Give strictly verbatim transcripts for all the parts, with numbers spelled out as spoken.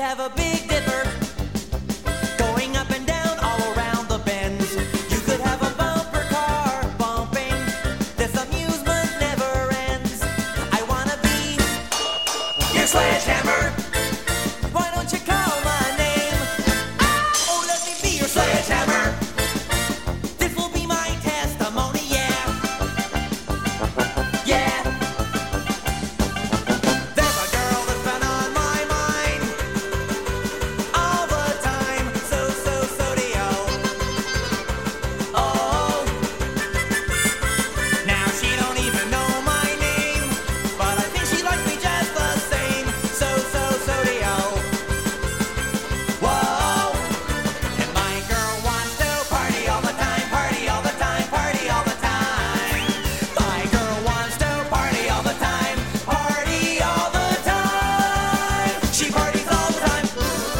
have a Big Dipper going up and down all around the bends. You could have a bumper car bumping. This amusement never ends. I wanna be your sledgehammer. Why don't you call my name? Oh, let me be your sledgehammer. This will be my testimony, yeah. Yeah. There's a girl that's been on my mind all the time. So, so, so-dio. Oh. Now she don't even know my name, but I think she likes me just the same. So, so, so-dio. Whoa. And my girl wants to party all the time, party all the time, party all the time. My girl wants to party all the time, party all the time. She parties all the time.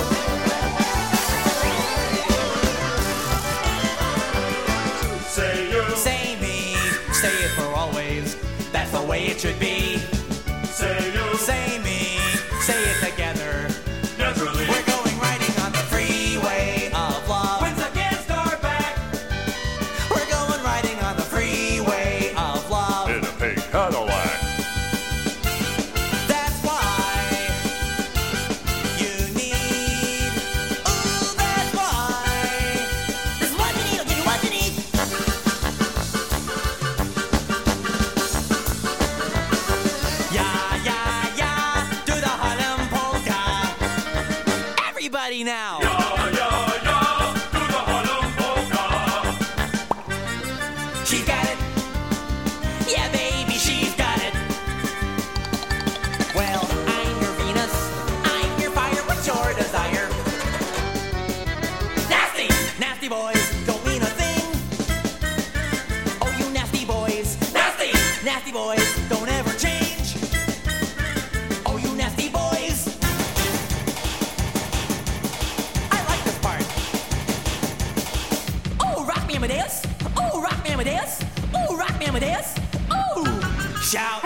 Say you, Say me, say it for always. That's the way it should be. say you, Say me, say it together. naturally. We're going riding on the freeway of love. When's against our back We're going riding on the freeway of love. in a pink Cadillac. That's why you need. Ooh, that's why. This is what you need. I'll give you what you need. Yeah, yeah, yeah. Do the Harlem polka. Everybody now. Yeah, yeah, yeah, do the Harlem polka. She's got it. Yeah, baby, she's got it. Well, I'm your Venus. I'm your fire. What's your desire? Nasty! Nasty boys don't mean a thing. Oh, you nasty boys. Nasty! Nasty boys don't ever change. Oh, you nasty boys. I like this part. Oh, rock me, Amadeus. Oh, rock me, Amadeus. Oh, rock me, Amadeus. Oh, shout.